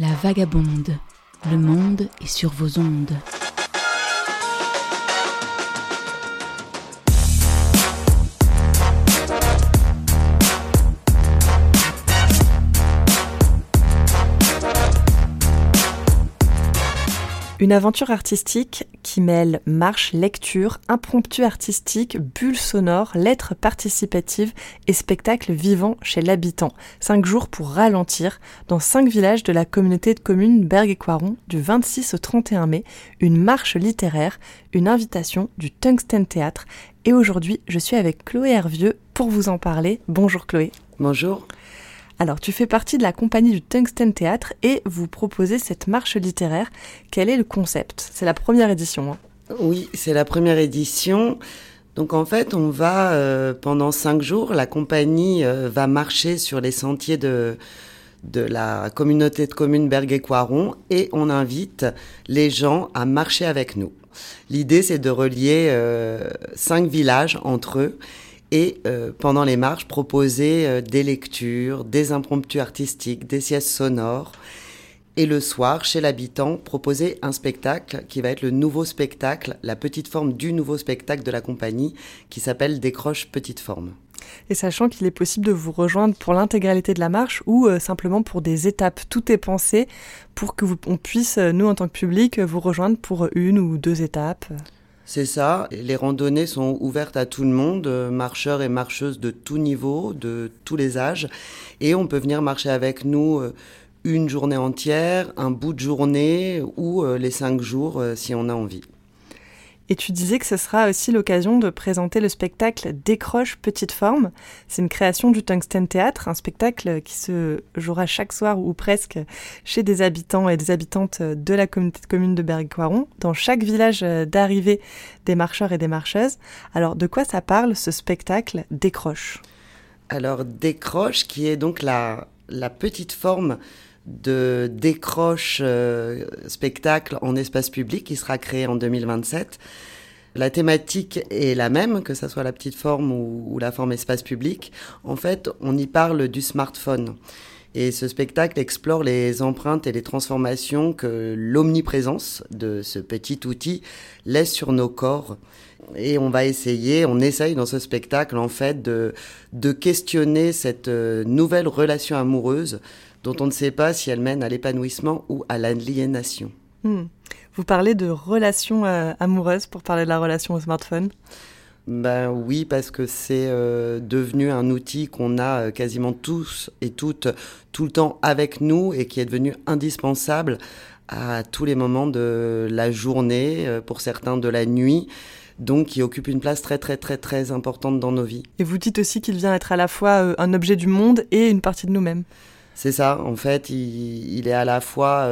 La vagabonde, le monde est sur vos ondes. Une aventure artistique qui mêle marche, lecture, impromptu artistique, bulles sonores, lettres participatives et spectacles vivants chez l'habitant. 5 jours pour ralentir dans 5 villages de la communauté de communes Bergues et Coiron du 26 au 31 mai, une marche littéraire, une invitation du Tungsten Théâtre. Et aujourd'hui, je suis avec Chloé Hervieux pour vous en parler. Bonjour Chloé. Bonjour. Alors, tu fais partie de la compagnie du Tungsten Théâtre et vous proposez cette marche littéraire. Quel est le concept ? C'est la première édition. Oui, c'est la première édition. Donc en fait, on va, pendant 5 jours, la compagnie va marcher sur les sentiers de la communauté de communes Bergues et Coiron et on invite les gens à marcher avec nous. L'idée, c'est de relier 5 villages entre eux. Et pendant les marches, proposer des lectures, des impromptus artistiques, des siestes sonores. Et le soir, chez l'habitant, proposer un spectacle qui va être le nouveau spectacle, la petite forme du nouveau spectacle de la compagnie, qui s'appelle Décroche Petite Forme. Et sachant qu'il est possible de vous rejoindre pour l'intégralité de la marche ou simplement pour des étapes, tout est pensé pour qu'on puisse, nous en tant que public, vous rejoindre pour 1 ou 2 étapes. C'est ça, les randonnées sont ouvertes à tout le monde, marcheurs et marcheuses de tout niveau, de tous les âges, et on peut venir marcher avec nous une journée entière, un bout de journée ou les 5 jours si on a envie. Et tu disais que ce sera aussi l'occasion de présenter le spectacle Décroche Petite Forme. C'est une création du Tungsten Théâtre, un spectacle qui se jouera chaque soir ou presque chez des habitants et des habitantes de la communauté de communes de Bergues-Coiron, dans chaque village d'arrivée des marcheurs et des marcheuses. Alors, de quoi ça parle, ce spectacle Décroche ? Alors, Décroche, qui est donc la petite forme de décroche spectacle en espace public qui sera créé en 2027. La thématique est la même, que ça soit la petite forme ou la forme espace public. En fait, on y parle du smartphone. Et ce spectacle explore les empreintes et les transformations que l'omniprésence de ce petit outil laisse sur nos corps. Et on essaye dans ce spectacle en fait de questionner cette nouvelle relation amoureuse dont on ne sait pas si elle mène à l'épanouissement ou à l'aliénation. Vous parlez de relation amoureuse pour parler de la relation au smartphone ? Ben oui, parce que c'est devenu un outil qu'on a quasiment tous et toutes tout le temps avec nous et qui est devenu indispensable à tous les moments de la journée, pour certains de la nuit, donc qui occupe une place très très très très importante dans nos vies. Et vous dites aussi qu'il vient être à la fois un objet du monde et une partie de nous-mêmes. C'est ça, en fait, il est à la fois,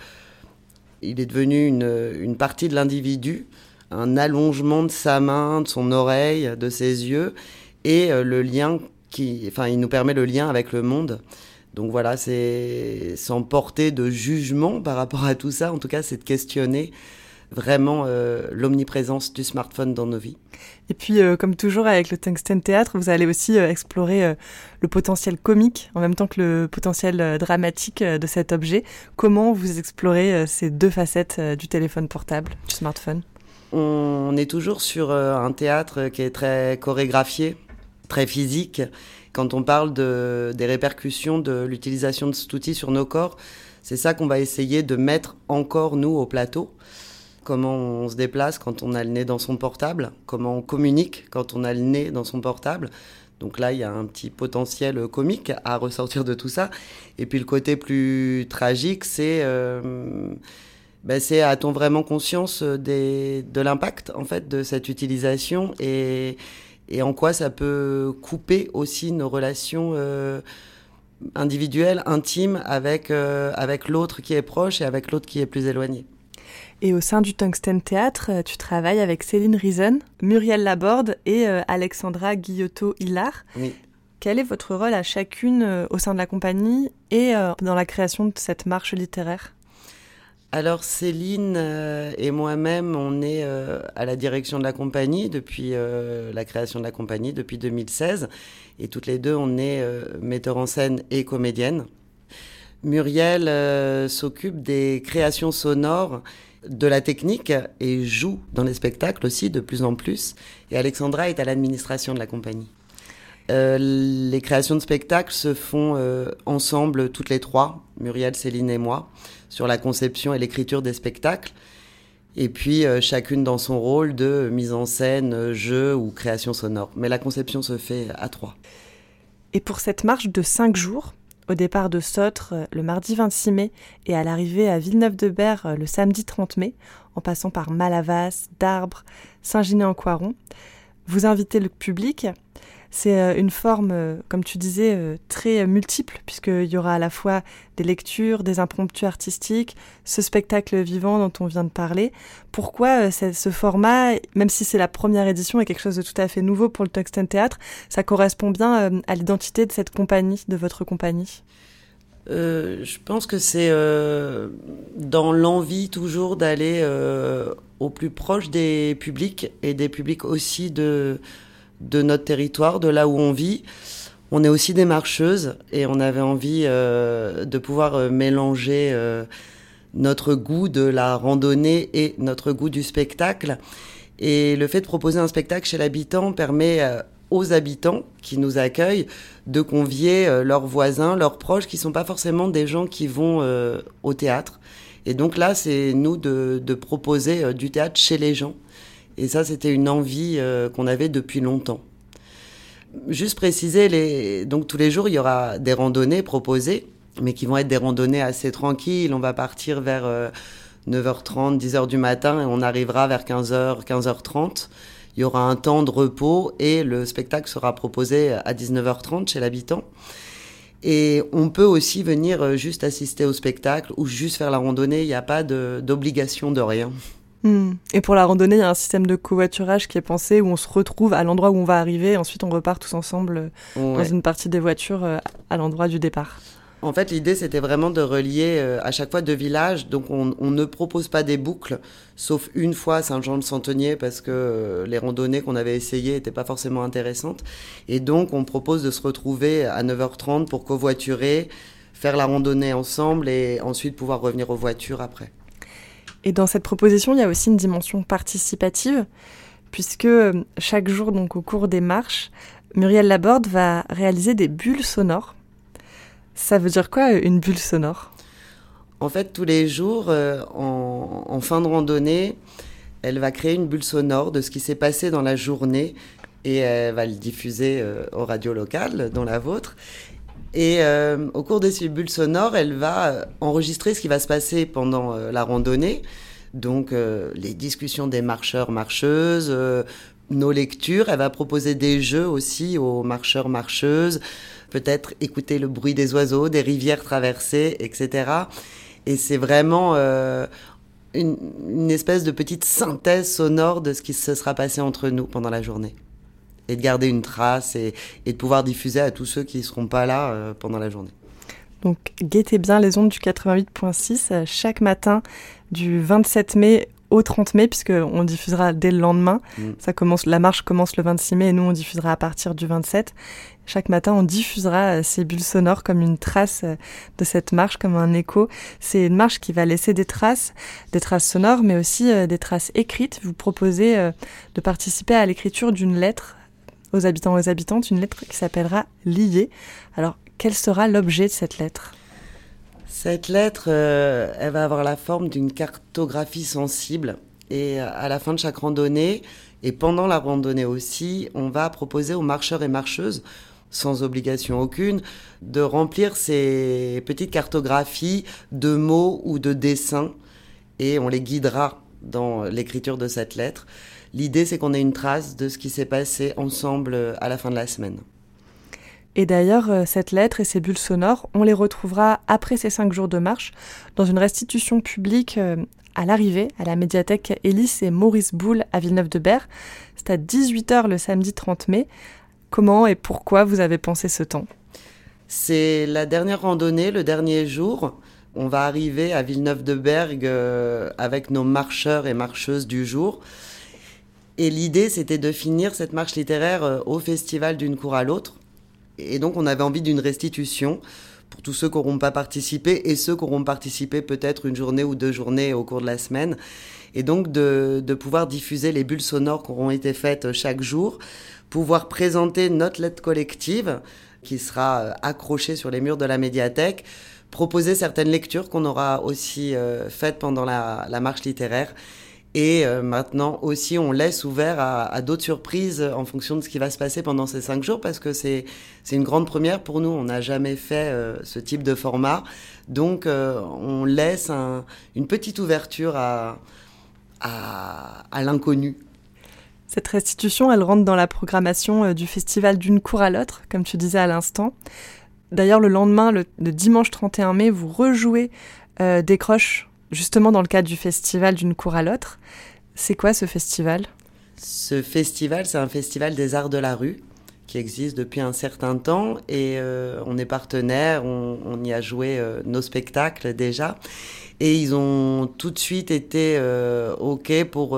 il est devenu une partie de l'individu, un allongement de sa main, de son oreille, de ses yeux, et le lien il nous permet le lien avec le monde. Donc voilà, c'est sans porter de jugement par rapport à tout ça, en tout cas, c'est de questionner vraiment l'omniprésence du smartphone dans nos vies. Et puis, comme toujours avec le Tungsten Théâtre, vous allez aussi explorer le potentiel comique en même temps que le potentiel dramatique de cet objet. Comment vous explorez ces 2 facettes du téléphone portable, du smartphone ? On est toujours sur un théâtre qui est très chorégraphié, très physique. Quand on parle des répercussions de l'utilisation de cet outil sur nos corps, c'est ça qu'on va essayer de mettre encore, nous, au plateau. Comment on se déplace quand on a le nez dans son portable, comment on communique quand on a le nez dans son portable. Donc là, il y a un petit potentiel comique à ressortir de tout ça. Et puis le côté plus tragique, c'est a-t-on vraiment conscience de l'impact en fait, de cette utilisation et en quoi ça peut couper aussi nos relations individuelles, intimes avec l'autre qui est proche et avec l'autre qui est plus éloigné. Et au sein du Tungsten Théâtre, tu travailles avec Céline Reason, Muriel Laborde et Alexandra Guillotot-Hillard. Oui. Quel est votre rôle à chacune au sein de la compagnie et dans la création de cette marche littéraire ? Alors Céline et moi-même, on est à la direction de la compagnie depuis la création de la compagnie, depuis 2016. Et toutes les deux, on est metteurs en scène et comédiennes. Muriel s'occupe des créations sonores, de la technique et joue dans les spectacles aussi de plus en plus. Et Alexandra est à l'administration de la compagnie. Les créations de spectacles se font ensemble toutes les trois, Muriel, Céline et moi, sur la conception et l'écriture des spectacles. Et puis chacune dans son rôle de mise en scène, jeu ou création sonore. Mais la conception se fait à trois. Et pour cette marche de 5 jours, au départ de Sotre le mardi 26 mai et à l'arrivée à Villeneuve-de-Berg le samedi 30 mai, en passant par Malavas, Darbre, Saint-Ginet-en-Coiron, vous invitez le public. C'est une forme, comme tu disais, très multiple, puisqu'il y aura à la fois des lectures, des impromptus artistiques, ce spectacle vivant dont on vient de parler. Pourquoi ce format, même si c'est la première édition et quelque chose de tout à fait nouveau pour le Tuxton Théâtre, ça correspond bien à l'identité de cette compagnie, de votre compagnie ? Je pense que c'est dans l'envie toujours d'aller au plus proche des publics et des publics aussi de notre territoire, de là où on vit. On est aussi des marcheuses et on avait envie de pouvoir mélanger notre goût de la randonnée et notre goût du spectacle. Et le fait de proposer un spectacle chez l'habitant permet aux habitants qui nous accueillent de convier leurs voisins, leurs proches, qui ne sont pas forcément des gens qui vont au théâtre. Et donc là, c'est nous de proposer du théâtre chez les gens. Et ça, c'était une envie qu'on avait depuis longtemps. Juste préciser, donc tous les jours, il y aura des randonnées proposées, mais qui vont être des randonnées assez tranquilles. On va partir vers 9h30, 10h du matin, et on arrivera vers 15h, 15h30. Il y aura un temps de repos, et le spectacle sera proposé à 19h30 chez l'habitant. Et on peut aussi venir juste assister au spectacle, ou juste faire la randonnée. Il n'y a pas d'obligation de rien. Et pour la randonnée, il y a un système de covoiturage qui est pensé où on se retrouve à l'endroit où on va arriver et ensuite on repart tous ensemble dans une partie des voitures à l'endroit du départ. En fait, l'idée, c'était vraiment de relier à chaque fois deux villages. Donc, on ne propose pas des boucles, sauf une fois à Saint-Jean-de-Santenier parce que les randonnées qu'on avait essayées n'étaient pas forcément intéressantes. Et donc, on propose de se retrouver à 9h30 pour covoiturer, faire la randonnée ensemble et ensuite pouvoir revenir aux voitures après. Et dans cette proposition, il y a aussi une dimension participative, puisque chaque jour, donc au cours des marches, Muriel Laborde va réaliser des bulles sonores. Ça veut dire quoi, une bulle sonore ? En fait, tous les jours, en fin de randonnée, elle va créer une bulle sonore de ce qui s'est passé dans la journée et elle va le diffuser aux radios locales, dont la vôtre. Et au cours de ces bulles sonores, elle va enregistrer ce qui va se passer pendant la randonnée. Donc, les discussions des marcheurs, marcheuses, nos lectures. Elle va proposer des jeux aussi aux marcheurs, marcheuses. Peut-être écouter le bruit des oiseaux, des rivières traversées, etc. Et c'est vraiment une espèce de petite synthèse sonore de ce qui se sera passé entre nous pendant la journée. Et de garder une trace et de pouvoir diffuser à tous ceux qui ne seront pas là pendant la journée. Donc, guettez bien les ondes du 88.6 chaque matin du 27 mai au 30 mai, puisqu'on diffusera dès le lendemain. La marche commence le 26 mai et nous, on diffusera à partir du 27. Chaque matin, on diffusera ces bulles sonores comme une trace de cette marche, comme un écho. C'est une marche qui va laisser des traces sonores, mais aussi des traces écrites. Vous proposez de participer à l'écriture d'une lettre aux habitants et aux habitantes, une lettre qui s'appellera « Liée ». Alors, quel sera l'objet de cette lettre ? Cette lettre, elle va avoir la forme d'une cartographie sensible. Et à la fin de chaque randonnée, et pendant la randonnée aussi, on va proposer aux marcheurs et marcheuses, sans obligation aucune, de remplir ces petites cartographies de mots ou de dessins. Et on les guidera dans l'écriture de cette lettre. L'idée, c'est qu'on ait une trace de ce qui s'est passé ensemble à la fin de la semaine. Et d'ailleurs, cette lettre et ces bulles sonores, on les retrouvera après ces 5 jours de marche dans une restitution publique à l'arrivée, à la médiathèque Élis et Maurice Boulle à Villeneuve-de-Berg. C'est à 18h le samedi 30 mai. Comment et pourquoi vous avez pensé ce temps ? C'est la dernière randonnée, le dernier jour. On va arriver à Villeneuve-de-Berg avec nos marcheurs et marcheuses du jour. Et l'idée, c'était de finir cette marche littéraire au festival d'une cour à l'autre. Et donc, on avait envie d'une restitution pour tous ceux qui n'auront pas participé et ceux qui auront participé peut-être une journée ou 2 journées au cours de la semaine. Et donc de pouvoir diffuser les bulles sonores qui auront été faites chaque jour, pouvoir présenter notre lettre collective qui sera accrochée sur les murs de la médiathèque, proposer certaines lectures qu'on aura aussi faites pendant la marche littéraire. Et maintenant aussi, on laisse ouvert à d'autres surprises en fonction de ce qui va se passer pendant ces 5 jours, parce que c'est une grande première pour nous. On n'a jamais fait ce type de format. Donc, on laisse une petite ouverture à l'inconnu. Cette restitution, elle rentre dans la programmation du festival d'une cour à l'autre, comme tu disais à l'instant. D'ailleurs, le lendemain, le dimanche 31 mai, vous rejouez Décroche, justement dans le cadre du festival d'une cour à l'autre. C'est quoi ce festival ? Ce festival, c'est un festival des arts de la rue qui existe depuis un certain temps et on est partenaire, on y a joué nos spectacles déjà et ils ont tout de suite été OK pour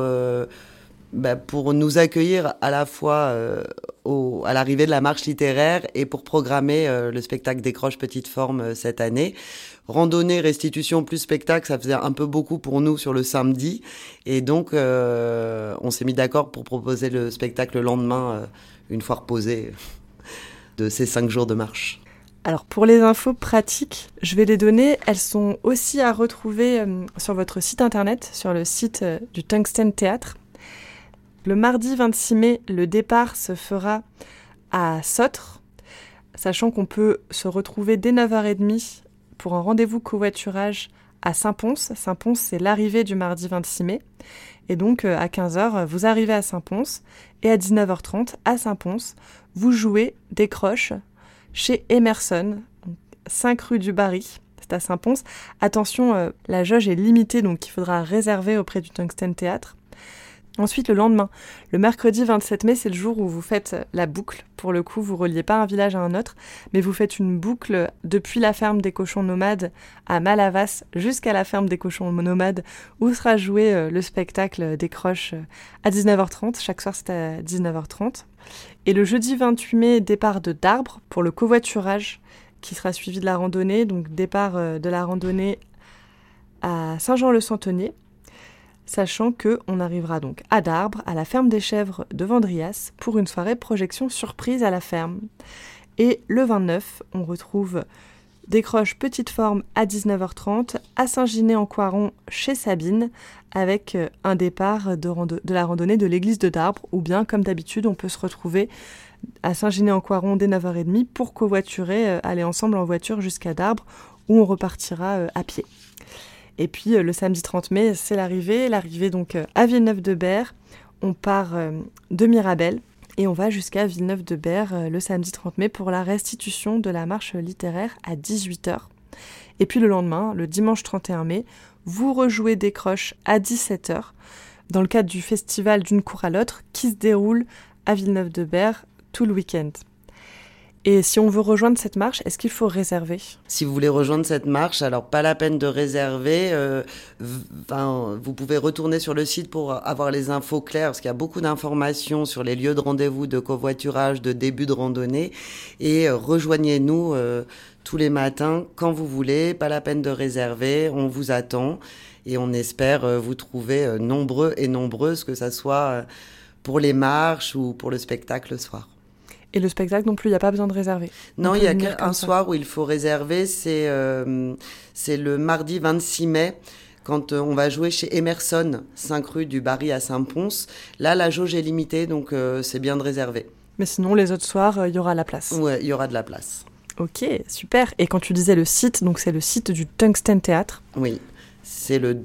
nous accueillir à la fois à l'arrivée de la marche littéraire et pour programmer le spectacle Décroche Petite Forme cette année. Randonnée, restitution plus spectacle, ça faisait un peu beaucoup pour nous sur le samedi. Et donc, on s'est mis d'accord pour proposer le spectacle le lendemain, une fois reposé de ces 5 jours de marche. Alors, pour les infos pratiques, je vais les donner. Elles sont aussi à retrouver sur votre site internet, sur le site du Tungsten Théâtre. Le mardi 26 mai, le départ se fera à Sotre, sachant qu'on peut se retrouver dès 9h30 pour un rendez-vous covoiturage à Saint-Pons. Saint-Pons, c'est l'arrivée du mardi 26 mai. Et donc, à 15h, vous arrivez à Saint-Pons. Et à 19h30, à Saint-Pons, vous jouez Décroche chez Emerson, 5 rue du Barry. C'est à Saint-Pons. Attention, la jauge est limitée, donc il faudra réserver auprès du Tungsten Théâtre. Ensuite, le lendemain, le mercredi 27 mai, c'est le jour où vous faites la boucle. Pour le coup, vous ne reliez pas un village à un autre, mais vous faites une boucle depuis la ferme des cochons nomades à Malavas jusqu'à la ferme des cochons nomades où sera joué le spectacle Décroche à 19h30. Chaque soir, c'est à 19h30. Et le jeudi 28 mai, départ de Darbre pour le covoiturage qui sera suivi de la randonnée. Donc, départ de la randonnée à Saint-Jean-le-Centenier. Sachant qu'on arrivera donc à Darbre, à la ferme des chèvres de Vendrias, pour une soirée projection surprise à la ferme. Et le 29, on retrouve Décroche Petite Forme à 19h30, à Saint-Ginet-en-Coiron chez Sabine, avec un départ de la randonnée de l'église de Darbre, ou bien, comme d'habitude, on peut se retrouver à Saint-Ginet-en-Coiron dès 9h30 pour covoiturer, aller ensemble en voiture jusqu'à Darbre, où on repartira à pied. Et puis le samedi 30 mai, c'est l'arrivée donc à Villeneuve-de-Berre. On part de Mirabel et on va jusqu'à Villeneuve-de-Berre le samedi 30 mai pour la restitution de la marche littéraire à 18h. Et puis le lendemain, le dimanche 31 mai, vous rejouez Décroche à 17h dans le cadre du festival d'une cour à l'autre qui se déroule à Villeneuve-de-Berre tout le week-end. Et si on veut rejoindre cette marche, est-ce qu'il faut réserver ? Si vous voulez rejoindre cette marche, alors pas la peine de réserver. Vous pouvez retourner sur le site pour avoir les infos claires, parce qu'il y a beaucoup d'informations sur les lieux de rendez-vous, de covoiturage, de début de randonnée. Et rejoignez-nous tous les matins quand vous voulez. Pas la peine de réserver, on vous attend. Et on espère vous trouver nombreux et nombreuses, que ça soit pour les marches ou pour le spectacle le soir. Et le spectacle non plus, il n'y a pas besoin de réserver. Non, il y a qu'un soir où il faut réserver, c'est le mardi 26 mai, quand on va jouer chez Emerson, 5 rue du Barry à Saint-Pons. Là, la jauge est limitée, donc c'est bien de réserver. Mais sinon, les autres soirs, il y aura la place. Ouais, il y aura de la place. Ok, super. Et quand tu disais le site, donc c'est le site du Tungsten Théâtre. Oui, c'est le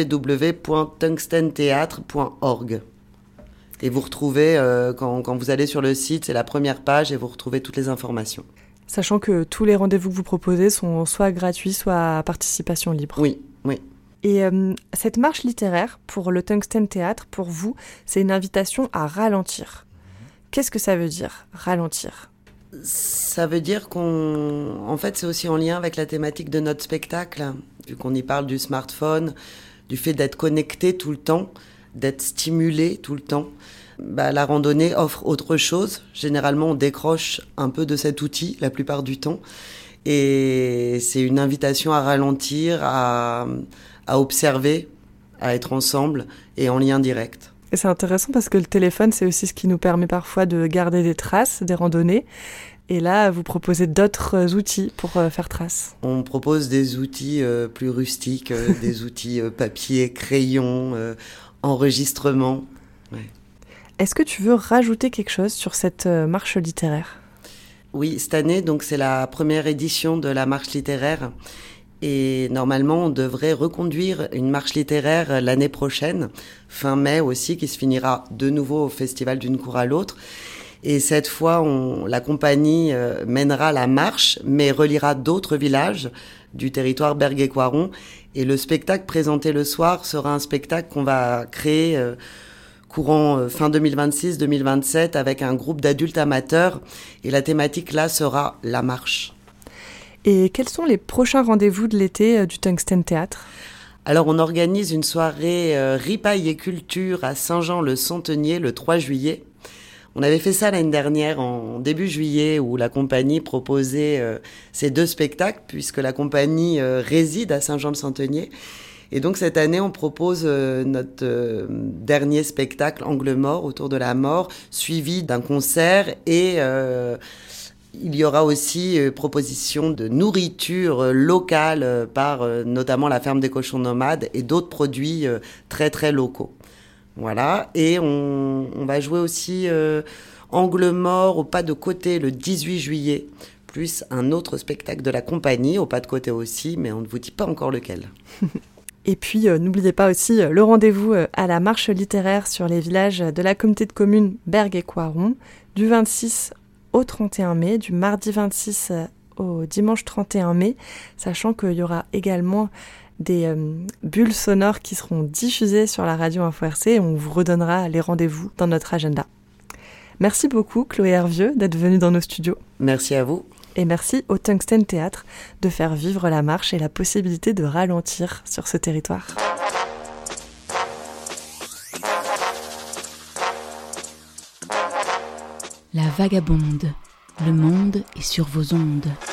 www.tungstentheatre.org. Et vous retrouvez, quand vous allez sur le site, c'est la première page et vous retrouvez toutes les informations. Sachant que tous les rendez-vous que vous proposez sont soit gratuits, soit à participation libre. Oui, oui. Et cette marche littéraire pour le Tungsten Théâtre, pour vous, c'est une invitation à ralentir. Qu'est-ce que ça veut dire, ralentir ? Ça veut dire en fait, c'est aussi en lien avec la thématique de notre spectacle, vu qu'on y parle du smartphone, du fait d'être connecté tout le temps, d'être stimulé tout le temps. La randonnée offre autre chose. Généralement, on décroche un peu de cet outil la plupart du temps. Et c'est une invitation à ralentir, à observer, à être ensemble et en lien direct. Et c'est intéressant parce que le téléphone, c'est aussi ce qui nous permet parfois de garder des traces des randonnées. Et là, vous proposez d'autres outils pour faire trace. On propose des outils plus rustiques, des outils papier, crayon, enregistrement. Ouais. Est-ce que tu veux rajouter quelque chose sur cette marche littéraire ? Oui, cette année, donc, c'est la première édition de la marche littéraire. Et normalement, on devrait reconduire une marche littéraire l'année prochaine, fin mai aussi, qui se finira de nouveau au festival d'une cour à l'autre. Et cette fois, la compagnie mènera la marche, mais reliera d'autres villages du territoire Bergues-et-Coiron. Et le spectacle présenté le soir sera un spectacle qu'on va créer courant fin 2026-2027 avec un groupe d'adultes amateurs. Et la thématique là sera la marche. Et quels sont les prochains rendez-vous de l'été du Tungsten Théâtre ? Alors on organise une soirée ripaille et culture à Saint-Jean-le-Centenier le 3 juillet. On avait fait ça l'année dernière en début juillet où la compagnie proposait ces 2 spectacles puisque la compagnie réside à Saint-Jean-le-Centenier. Et donc cette année, on propose notre dernier spectacle Angle mort autour de la mort, suivi d'un concert et il y aura aussi proposition de nourriture locale par notamment la ferme des cochons nomades et d'autres produits très très locaux. Voilà, et on va jouer aussi Angle mort au pas de côté le 18 juillet, plus un autre spectacle de la compagnie au pas de côté aussi, mais on ne vous dit pas encore lequel. Et puis, n'oubliez pas aussi le rendez-vous à la marche littéraire sur les villages de la communauté de communes Bergues-et-Coiron, du 26 au 31 mai, du mardi 26 au dimanche 31 mai, sachant qu'il y aura également des bulles sonores qui seront diffusées sur la radio Info RC et on vous redonnera les rendez-vous dans notre agenda. Merci beaucoup Chloé Hervieux d'être venue dans nos studios. Merci à vous. Et merci au Tungsten Théâtre de faire vivre la marche et la possibilité de ralentir sur ce territoire. La Vagabonde, le monde est sur vos ondes.